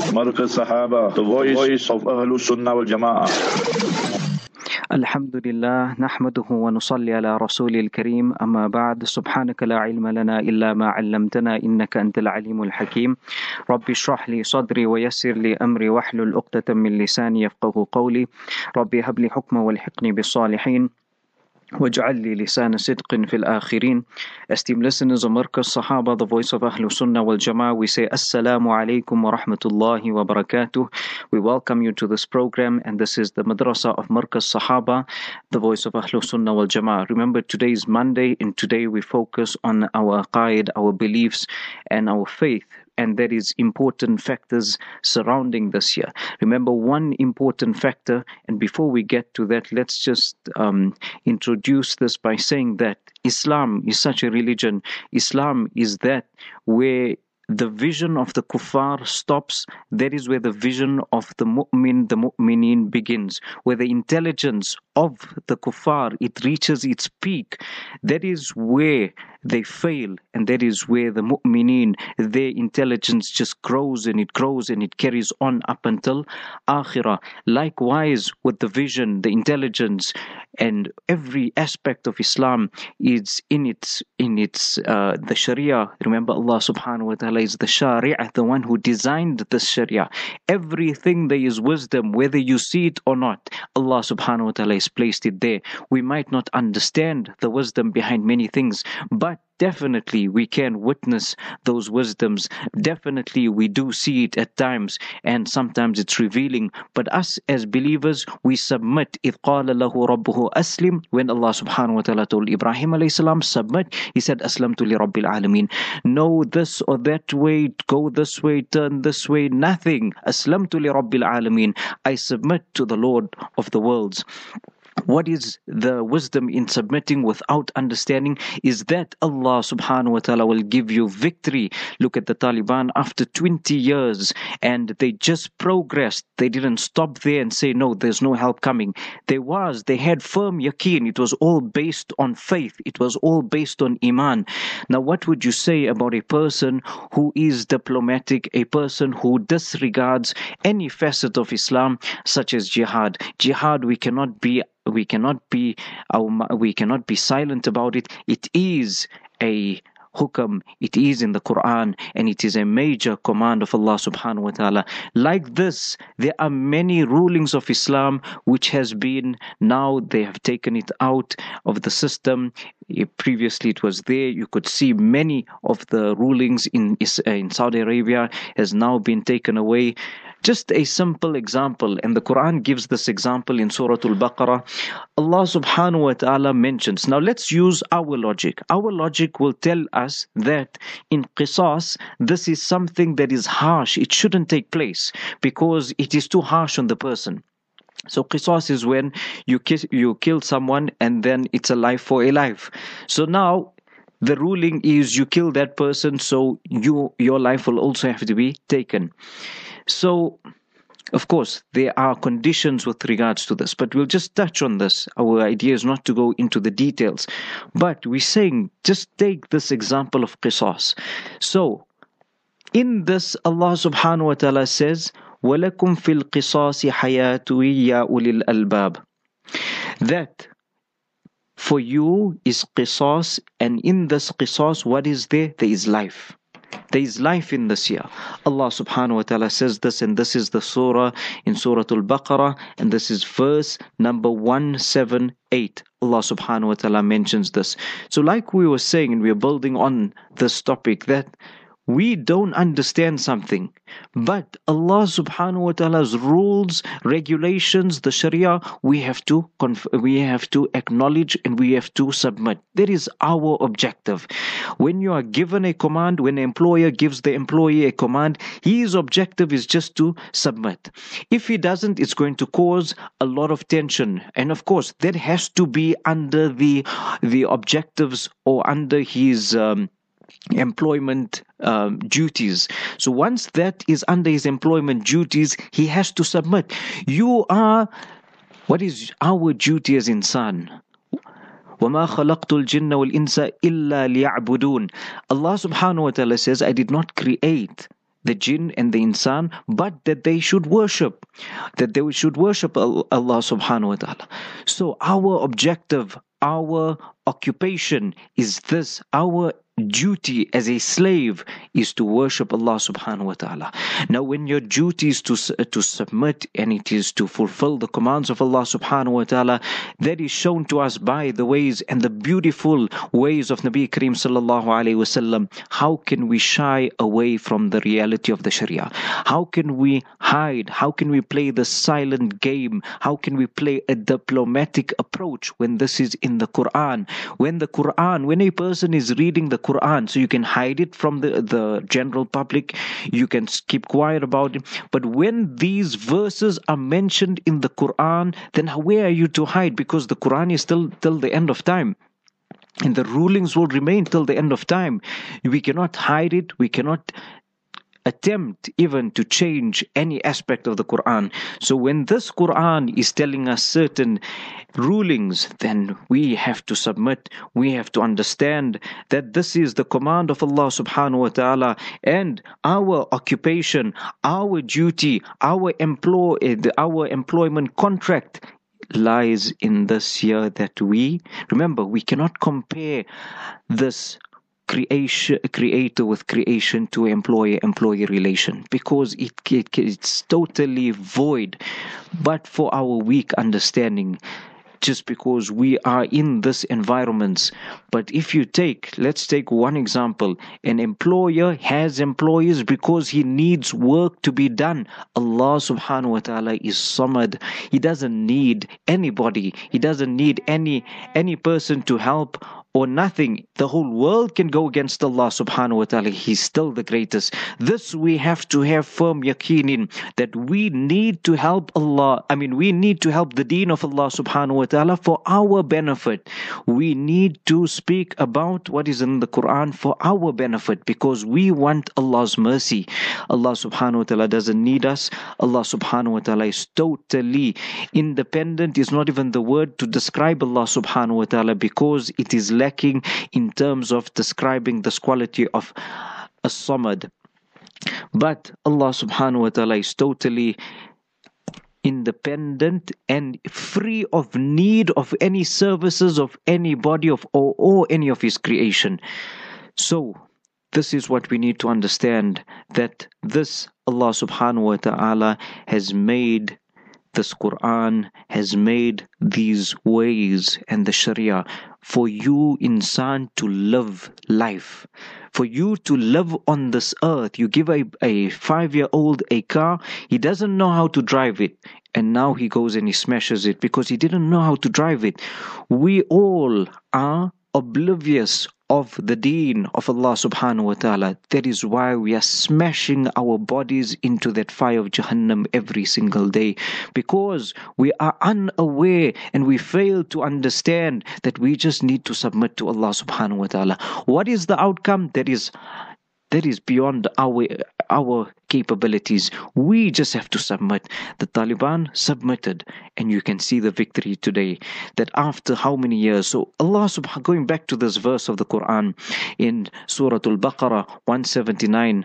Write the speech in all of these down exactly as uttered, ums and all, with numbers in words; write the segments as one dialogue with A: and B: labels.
A: Markaz Sahaba, the voice of Ahlus Sunnah wal Jama'ah.
B: الحمد لله نحمده ونصلي على رسول الكريم أما بعد سبحانك لا علم لنا إلا ما علمتنا إنك أنت العليم الحكيم رب اشرح لي صدري ويسر لي أمري واحلل عقدة من لساني يفقه قولي رب هب لي حكما والحقني بالصالحين وَاجْعَلْ لِي لِسَانَ صِدْقٍ فِي الْآخِرِينَ. Esteemed listeners of Markaz Sahaba, the voice of Ahlus Sunnah wal Jama'ah, we say Assalamu alaikum wa rahmatullahi wa barakatuh. We welcome you to this program, and this is the Madrasa of Markaz Sahaba, the voice of Ahlus Sunnah wal Jama'ah. Remember, today is Monday, and today we focus on our aqaid, our beliefs, and our faith. And there is important factors surrounding this here. Remember one important factor, and before we get to that, let's just um, introduce this by saying that Islam is such a religion. Islam is that where the vision of the kuffar stops. That is where the vision of the mu'min, the mu'minin begins. Where the intelligence of the kuffar, it reaches its peak. That is where they fail, and that is where the mu'minin, their intelligence just grows and it grows and it carries on up until akhirah. Likewise with the vision, the intelligence, and every aspect of Islam is in its in its uh, the Sharia. Remember, Allah subhanahu wa ta'ala is the Shari'ah, the one who designed the Sharia. Everything there is wisdom, whether you see it or not. Allah subhanahu wa ta'ala has placed it there. We might not understand the wisdom behind many things, but definitely we can witness those wisdoms. Definitely we do see it at times, and sometimes it's revealing. But us as believers, we submit. إِذْ قَالَ لَهُ رَبُّهُ أَسْلِمْ. When Allah subhanahu wa ta'ala told Ibrahim alayhi salam, submit, he said, أَسْلَمْتُ لِرَبِّ الْعَالَمِينَ. No this or that way, go this way, turn this way, nothing. أَسْلَمْتُ لِرَبِّ الْعَالَمِينَ. I submit to the Lord of the worlds. What is the wisdom in submitting without understanding? Is that Allah subhanahu wa ta'ala will give you victory. Look at the Taliban after twenty years, and they just progressed. They didn't stop there and say, no, there's no help coming. There was, they had firm yaqeen. It was all based on faith. It was all based on iman. Now, what would you say about a person who is diplomatic, a person who disregards any facet of Islam, such as jihad? Jihad, we cannot be We cannot be we cannot be silent about it. It is a hukam, it is in the Quran, and it is a major command of Allah subhanahu wa ta'ala. Like this, there are many rulings of Islam which has been, now they have taken it out of the system. Previously it was there. You could see many of the rulings in in Saudi Arabia has now been taken away. Just a simple example, and the Quran gives this example in Surah Al-Baqarah. Allah subhanahu wa ta'ala mentions, now let's use our logic. Our logic will tell us that in qisas, this is something that is harsh. It shouldn't take place because it is too harsh on the person. So qisas is when you kiss, you kill someone and then it's a life for a life. So now the ruling is you kill that person, so you your life will also have to be taken. So, of course, there are conditions with regards to this, but we'll just touch on this. Our idea is not to go into the details, but we're saying just take this example of qisas. So, in this, Allah subhanahu wa ta'ala says, وَلَكُمْ فِي الْقِصَاصِ حَيَاتُ يَا أُولِي الْأَلْبَابِ. That for you is qisas, and in this qisas, what is there? There is life. There is life in this year. Allah subhanahu wa ta'ala says this, and this is the surah in Surah Al-Baqarah, and this is verse number one seventy-eight. Allah subhanahu wa ta'ala mentions this. So like we were saying, and we are building on this topic, that we don't understand something, but Allah subhanahu wa ta'ala's rules, regulations, the Sharia, we have to conf- we have to acknowledge and we have to submit. That is our objective. When you are given a command, when an employer gives the employee a command, his objective is just to submit. If he doesn't, it's going to cause a lot of tension, and of course that has to be under the the objectives or under his um, employment um, duties. So once that is under his employment duties, he has to submit. You are, what is our duty as insan? وَمَا خَلَقْتُ الْجِنَّ وَالْإِنسَ إِلَّا لِيَعْبُدُونَ. Allah subhanahu wa ta'ala says, I did not create the jinn and the insan, but that they should worship, that they should worship Allah subhanahu wa ta'ala. So our objective, our occupation is this, our duty as a slave is to worship Allah subhanahu wa ta'ala. Now when your duty is to, to submit and it is to fulfill the commands of Allah subhanahu wa ta'ala, that is shown to us by the ways and the beautiful ways of Nabi Kareem sallallahu alayhi wasallam. How can we shy away from the reality of the Sharia? How can we hide? How can we play the silent game? How can we play a diplomatic approach when this is in the Quran? When the Quran, when a person is reading the Quran, so you can hide it from the, the general public, you can keep quiet about it. But when these verses are mentioned in the Quran, then where are you to hide? Because the Quran is still till the end of time. And the rulings will remain till the end of time. We cannot hide it. We cannot attempt even to change any aspect of the Quran. So when this Quran is telling us certain rulings, then we have to submit, we have to understand that this is the command of Allah subhanahu wa ta'ala, and our occupation, our duty, our employ, our employment contract lies in this year that we, remember, we cannot compare this creation, creator with creation to employer-employee relation, because it, it it's totally void. But for our weak understanding, just because we are in this environments. But if you take, let's take one example. An employer has employees because he needs work to be done. Allah subhanahu wa ta'ala is Samad. He doesn't need anybody. He doesn't need any any person to help or nothing. The whole world can go against Allah subhanahu wa ta'ala. He's still the greatest. This we have to have firm yaqeen in, that we need to help Allah. I mean, we need to help the deen of Allah subhanahu wa ta'ala for our benefit. We need to speak about what is in the Quran for our benefit, because we want Allah's mercy. Allah subhanahu wa ta'ala doesn't need us. Allah subhanahu wa ta'ala is totally independent. Is not even the word to describe Allah subhanahu wa ta'ala, because it is lacking in terms of describing this quality of as-Samad. But Allah subhanahu wa ta'ala is totally independent and free of need of any services of anybody of or, or any of his creation. So this is what we need to understand, that this Allah subhanahu wa ta'ala has made, this Quran has made these ways and the Sharia for you, insan, to live life. For you to live on this earth. You give a, a five-year-old a car, he doesn't know how to drive it. And now he goes and he smashes it because he didn't know how to drive it. We all are oblivious of the deen of Allah subhanahu wa ta'ala. That is why we are smashing our bodies into that fire of Jahannam every single day, because we are unaware and we fail to understand that we just need to submit to Allah subhanahu wa ta'ala. What is the outcome? That is That is beyond our our capabilities. We just have to submit. The Taliban submitted, and you can see the victory today. That after how many years? So Allah subhanahu, going back to this verse of the Quran in Surah Al-Baqarah one seventy-nine.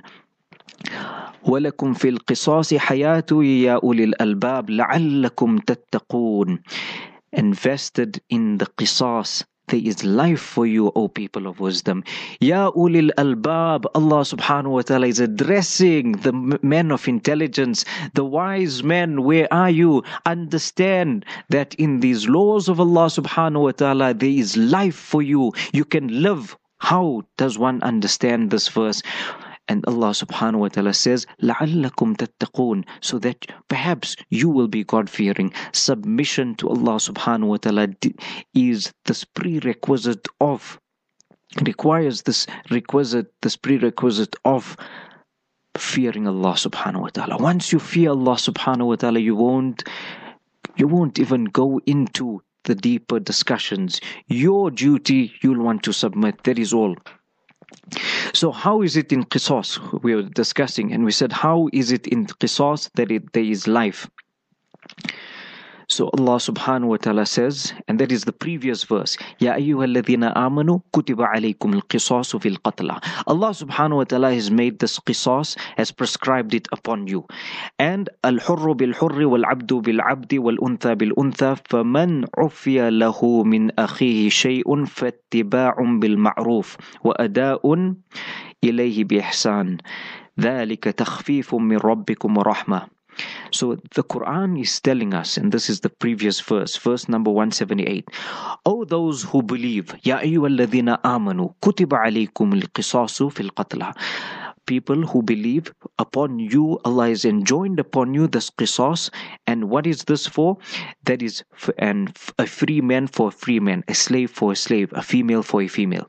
B: وَلَكُمْ فِي الْقِصَاصِ حَيَاةٌ يَا أُولِي الْأَلْبَابِ لَعَلَّكُمْ تَتَّقُونَ. Invested in the qisas, there is life for you, O people of wisdom. Ya ulil albab. Allah subhanahu wa ta'ala is addressing the men of intelligence, the wise men. Where are you? Understand that in these laws of Allah subhanahu wa ta'ala, there is life for you. You can live. How does one understand this verse? And Allah subhanahu wa ta'ala says, لَعَلَّكُمْ تَتَّقُونَ, so that perhaps you will be God-fearing. Submission to Allah subhanahu wa ta'ala is this prerequisite of, requires this requisite, this prerequisite of fearing Allah subhanahu wa ta'ala. Once you fear Allah subhanahu wa ta'ala, you won't, you won't even go into the deeper discussions. Your duty, you'll want to submit. That is all. So how is it in qisas? We were discussing, and we said, how is it in qisas that it, there is life? So Allah subhanahu wa ta'ala says, and that is the previous verse, Ya ayyuhalladhina amanu kutiba alaykum al-qisasu fil qatla. Allah subhanahu wa ta'ala has made this qisas, has prescribed it upon you. And al-hurru bil-hurri wal-abdu bil-abdi wal-untha bil-untha faman ufiya lahu min akhihi shay'un fattiba'un bil-ma'ruf wa ada'un ilayhi bi-ihsan. ذلك تخفيف من ربكم ورحمة. So the Quran is telling us, and this is the previous verse, verse number one seventy-eight. O those who believe, Ya ayyuhalladhina amanu, kutiba alaykum al-qisasu fil qatla. People who believe, upon you, Allah has enjoined upon you this qisas. And what is this for? That is for, and a free man for a free man, a slave for a slave, a female for a female.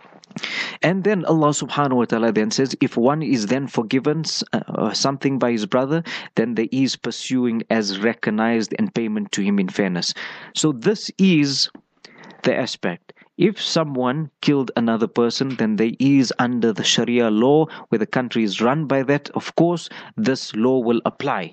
B: And then Allah subhanahu wa ta'ala then says, if one is then forgiven uh, something by his brother, then there is pursuing as recognized and payment to him in fairness. So this is the aspect. If someone killed another person, then there is under the Sharia law, where the country is run by that, of course, this law will apply.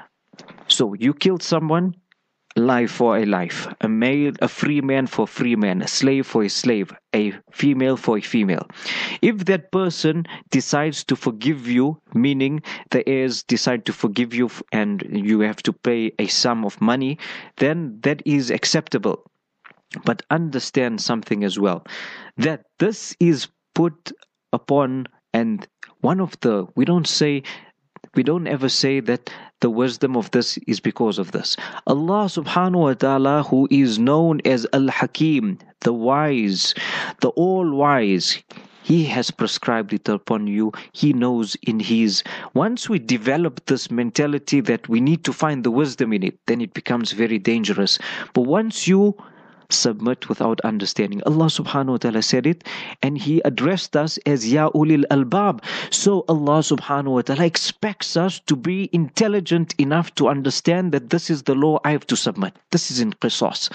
B: So you killed someone, life for a life, a male, a free man for a free man, a slave for a slave, a female for a female. If that person decides to forgive you, meaning the heirs decide to forgive you and you have to pay a sum of money, then that is acceptable. But understand something as well, that this is put upon, and one of the, we don't say, we don't ever say that the wisdom of this is because of this. Allah subhanahu wa ta'ala, who is known as Al-Hakim, the wise, the all-wise, He has prescribed it upon you. He knows in His. Once we develop this mentality that we need to find the wisdom in it, then it becomes very dangerous. But once you submit without understanding, Allah subhanahu wa ta'ala said it, and He addressed us as Ya Ulil Albab. So Allah subhanahu wa ta'ala expects us to be intelligent enough to understand that this is the law I have to submit. This is in qisas.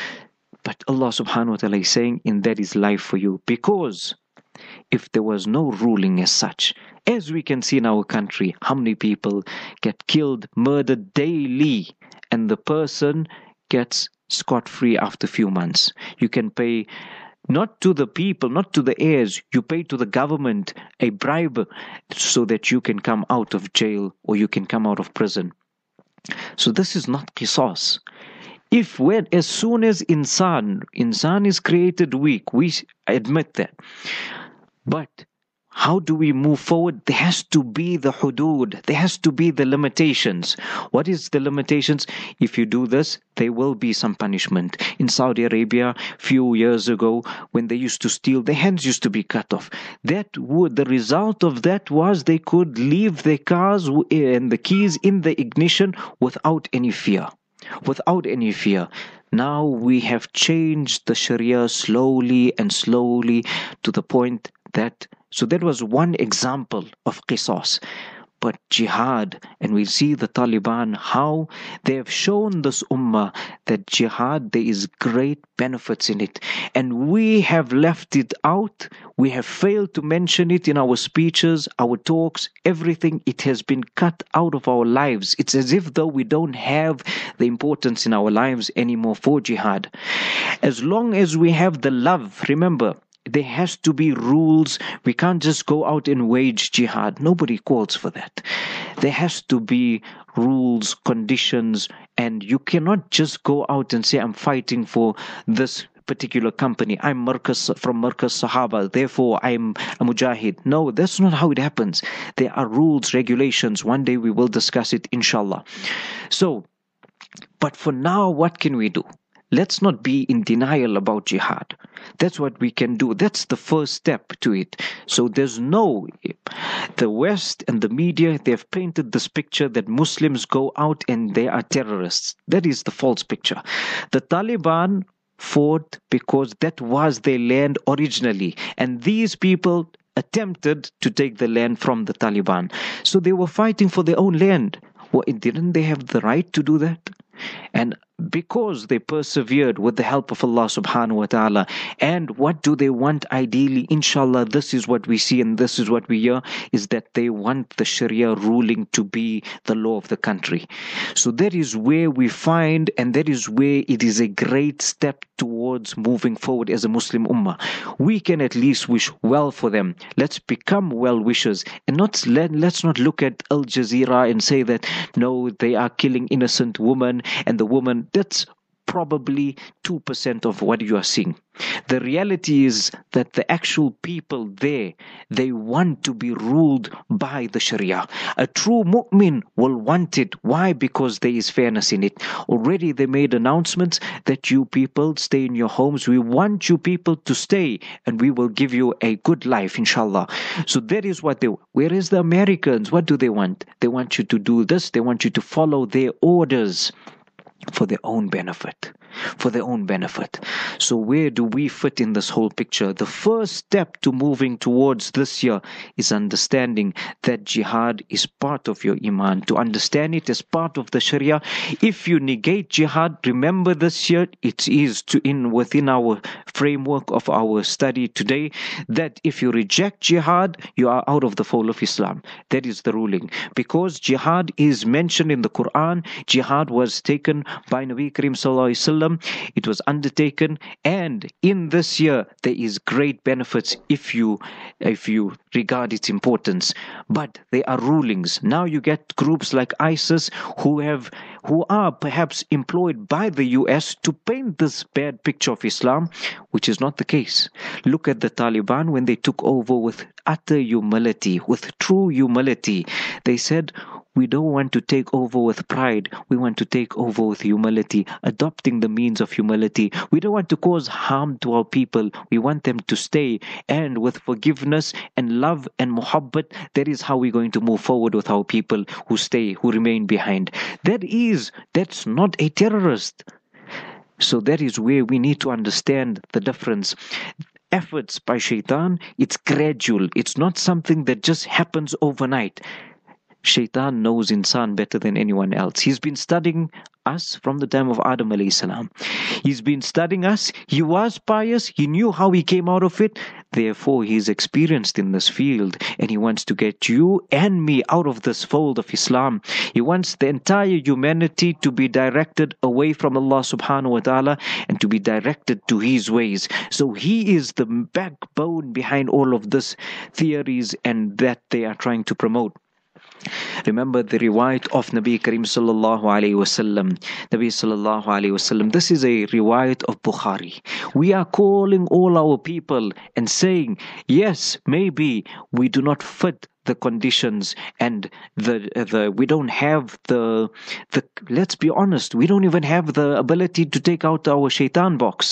B: But Allah subhanahu wa ta'ala is saying, in that is life for you. Because if there was no ruling as such, as we can see in our country, how many people get killed, murdered daily, and the person gets scot-free after a few months. You can pay not to the people, not to the heirs, you pay to the government a bribe so that you can come out of jail or you can come out of prison. So this is not qisas. If when, as soon as insan, insan is created weak, we admit that. But how do we move forward? There has to be the hudud. There has to be the limitations. What is the limitations? If you do this, there will be some punishment. In Saudi Arabia, few years ago, when they used to steal, their hands used to be cut off. That would, the result of that was they could leave their cars and the keys in the ignition without any fear. Without any fear. Now we have changed the Sharia slowly and slowly to the point that, so that was one example of qisas. But jihad, and we see the Taliban, how they have shown this ummah that jihad, there is great benefits in it. And we have left it out. We have failed to mention it in our speeches, our talks, everything. It has been cut out of our lives. It's as if though we don't have the importance in our lives anymore for jihad. As long as we have the love, remember, there has to be rules. We can't just go out and wage jihad. Nobody calls for that. There has to be rules, conditions, and you cannot just go out and say, I'm fighting for this particular company. I'm Markaz, from Markaz Sahaba, therefore I'm a mujahid. No, that's not how it happens. There are rules, regulations. One day we will discuss it, inshallah. So, but for now, what can we do? Let's not be in denial about jihad. That's what we can do. That's the first step to it. So there's no, the West and the media, they've painted this picture that Muslims go out and they are terrorists. That is the false picture. The Taliban fought because that was their land originally. And these people attempted to take the land from the Taliban. So they were fighting for their own land. Well, didn't they have the right to do that? And because they persevered with the help of Allah subhanahu wa ta'ala. And what do they want ideally? Inshallah, this is what we see and this is what we hear, is that they want the Sharia ruling to be the law of the country. So that is where we find, and that is where it is a great step towards moving forward as a Muslim ummah. We can at least wish well for them. Let's become well wishers, and not let, let's not look at Al Jazeera and say that no, they are killing innocent women, and the woman, that's probably two percent of what you are seeing. The reality is that the actual people there, they want to be ruled by the Sharia. A true mu'min will want it. Why? Because there is fairness in it. Already they made announcements that you people stay in your homes. We want you people to stay, and we will give you a good life, inshallah. So that is what they, whereas the Americans, what do they want? They want you to do this. They want you to follow their orders for their own benefit. For their own benefit. So where do we fit in this whole picture? The first step to moving towards this year is understanding that jihad is part of your iman. To understand it as part of the Sharia. If you negate jihad, remember this year, it is to in within our framework of our study today, that if you reject jihad, you are out of the fold of Islam. That is the ruling. Because jihad is mentioned in the Quran. Jihad was taken by Nabi Karim Sallallahu Alaihi Wasallam. It was undertaken, and in this year there is great benefits if you if you regard its importance. But there are rulings. Now you get groups like ISIS who have who are perhaps employed by the U S to paint this bad picture of Islam, which is not the case. Look at the Taliban when they took over with utter humility, with true humility. They said, we don't want to take over with pride. We want to take over with humility, adopting the means of humility. We don't want to cause harm to our people. We want them to stay. And with forgiveness and love and muhabbat, that is how we're going to move forward with our people who stay, who remain behind. That is, that's not a terrorist. So that is where we need to understand the difference. Efforts by shaitan, it's gradual. It's not something that just happens overnight. Shaitan knows insan better than anyone else. He's been studying us from the time of Adam alayhi salam. He's been studying us. He was pious. He knew how he came out of it. Therefore, he's experienced in this field, and he wants to get you and me out of this fold of Islam. He wants the entire humanity to be directed away from Allah subhanahu wa ta'ala and to be directed to his ways. So he is the backbone behind all of this theories and that they are trying to promote. Remember the riwayat of Nabi Karim sallallahu alayhi wasallam. Nabi sallallahu alayhi wasallam. This is a riwayat of Bukhari. We are calling all our people and saying, yes, maybe we do not fit the conditions and the the we don't have the the. Let's be honest, we don't even have the ability to take out our shaitan box.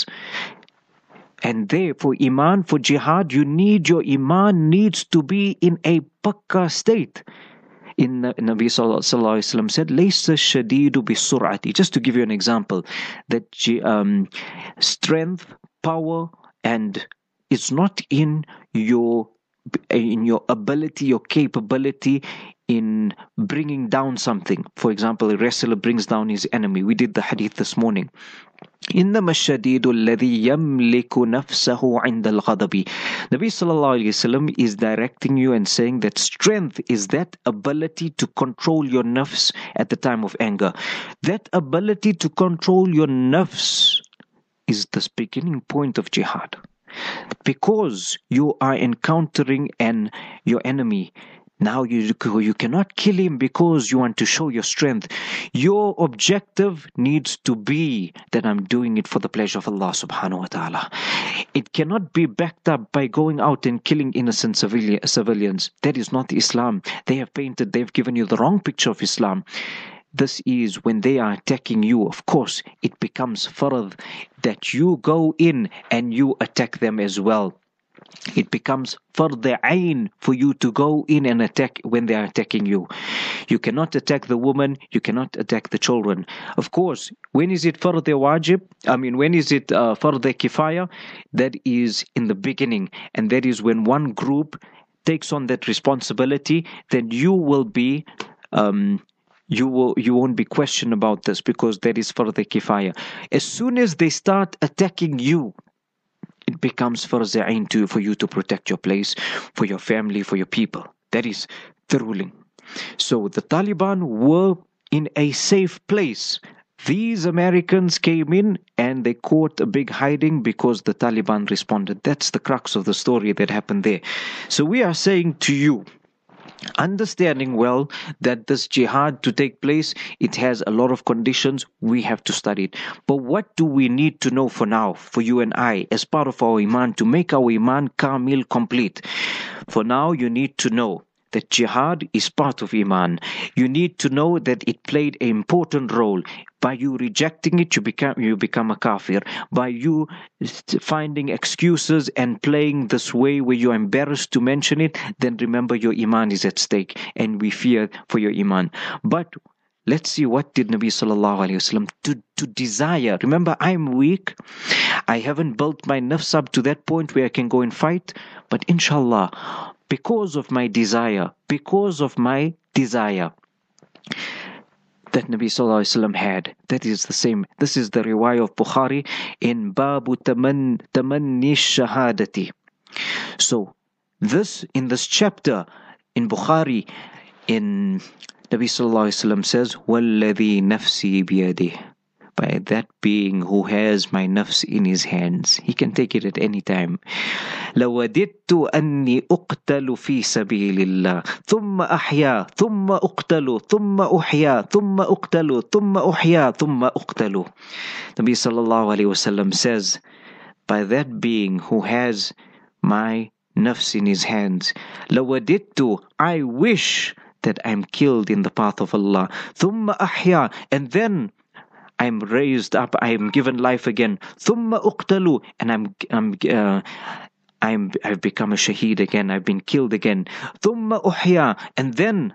B: And there, for iman, for jihad, you need your iman needs to be in a pakka state. In Nabi Sallallahu Alaihi Wasallam said, "Laysa shadidu bisur'ati." Just to give you an example, that um, strength, power, and it's not in your in your ability, your capability in bringing down something. For example, a wrestler brings down his enemy. We did the hadith this morning. إنما الشديد الذي يملك نفسه عند الغضب. Nabi Sallallahu Alaihi Wasallam is directing you and saying that strength is that ability to control your nafs at the time of anger. That ability to control your nafs is the beginning point of jihad. Because you are encountering an your enemy. Now you you cannot kill him because you want to show your strength. Your objective needs to be that I'm doing it for the pleasure of Allah subhanahu wa ta'ala. It cannot be backed up by going out and killing innocent civilian, civilians. That is not Islam. They have painted, they've given you the wrong picture of Islam. This is when they are attacking you, of course, it becomes fard that you go in and you attack them as well. It becomes fard ayn for you to go in and attack when they are attacking you. You cannot attack the woman, you cannot attack the children. Of course, when is it fard wajib? I mean, when is it uh, fard kifaya? That is in the beginning, and that is when one group takes on that responsibility, then you will be um, you will you won't be questioned about this, because that is farz kifaya. As soon as they start attacking you, it becomes farz ain to for you to protect your place, for your family, for your people. That is the ruling. So the Taliban were in a safe place. These Americans came in and they caught a big hiding because the Taliban responded. That's the crux of the story that happened there. So we are saying to you, understanding well that this jihad to take place, it has a lot of conditions. We have to study it. But what do we need to know for now, for you and I, as part of our iman, to make our iman kamil, complete? For now, you need to know that jihad is part of iman. You need to know that it played an important role. By you rejecting it, you become you become a kafir. By you finding excuses and playing this way where you're embarrassed to mention it, then remember your iman is at stake, and we fear for your iman. But let's see, what did Nabi sallallahu alaihi wasallam to to desire? Remember, I'm weak. I haven't built my nafs up to that point where I can go and fight. But inshallah, because of my desire, because of my desire that Nabi sallallahu alaihi wasallam had, that is the same. This is the riwayah of Bukhari in Babu Taman Tamanni Shahadati. So this, in this chapter in Bukhari, in Nabi sallallahu alaihi wasallam says, "Walladhi nafsi biyadih." By that being who has my nafs in his hands, he can take it at any time. لَوَدِدْتُ أَنِّي أُقْتَلُ فِي سَبِيلِ اللَّهِ ثُمَّ أَحْيَا ثُمَّ أُقْتَلُ ثُمَّ أُحْيَا ثُمَّ أُقْتَلُ ثُمَّ أُحْيَا ثُمَّ أُقْتَلُ. Nabi sallallahu alayhi wasallam says, by that being who has my nafs in his hands, لَوَدِدْتُ, I wish that I'm killed in the path of Allah. ثُمَّ أَحْيَا, and then I'm raised up, I'm given life again. ثُمَّ أُقْتَلُ, and I'm I'm uh, I'm I've become a shaheed again. I've been killed again. ثُمَّ أُحْيَا, and then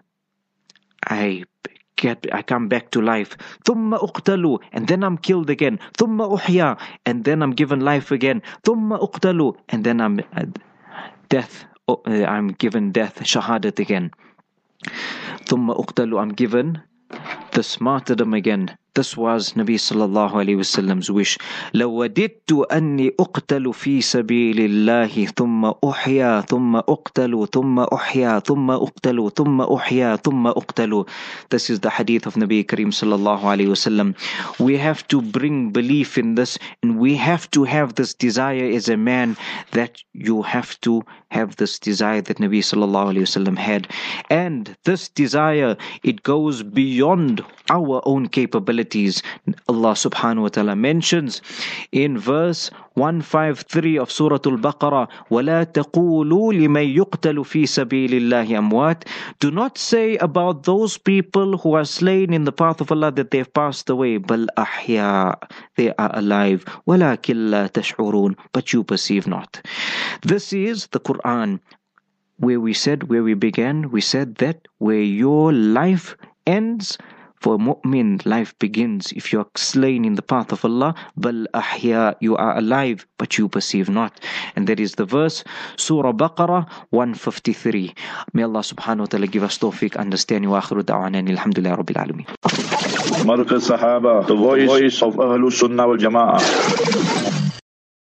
B: I get I come back to life. ثُمَّ أُقْتَلُ, and then I'm killed again. ثُمَّ أُحْيَا, and then I'm given life again. ثُمَّ أُقْتَلُ, and then I'm uh, death. Uh, I'm given death, shahadat again. ثُمَّ أُقْتَلُ, I'm given this martyrdom again. This was Nabi sallallahu alayhi wasallam's wish. لَوَدِدْتُ أَنِّي أُقْتَلُ فِي سَبِيلِ اللَّهِ ثُمَّ أُحْيَا ثُمَّ أُقْتَلُ ثُمَّ أُحْيَا ثُمَّ أُقْتَلُ ثُمَّ أُحْيَا ثُمَّ أُقْتَلُ. This is the hadith of Nabi Kareem sallallahu alayhi wasallam. We have to bring belief in this, and we have to have this desire as a man, that you have to have this desire that Nabi sallallahu alayhi wasallam had. And this desire, it goes beyond our own capability. Allah subhanahu wa ta'ala mentions in verse one fifty-three of Surah Al-Baqarah, وَلَا تَقُولُوا لِمَنْ يُقْتَلُ فِي سَبِيلِ اللَّهِ أَمْوَاتٍ. Do not say about those people who are slain in the path of Allah that they have passed away. بَلْ أَحْيَاء, they are alive. وَلَكِنْ لَا تَشْعُرُونَ, but you perceive not. This is the Quran, where we said, where we began, we said that where your life ends, for mu'min, life begins. If you are slain in the path of Allah, bal ahya, you are alive, but you perceive not. And that is the verse, Surah Baqarah one fifty-three. May Allah subhanahu wa ta'ala give us tawfiq, understanding. Wa akhiru da'wana alhamdulillah rabbil alameen.
A: Markaz Sahaba, the voice of Ahlus Sunnah wal Jama'ah.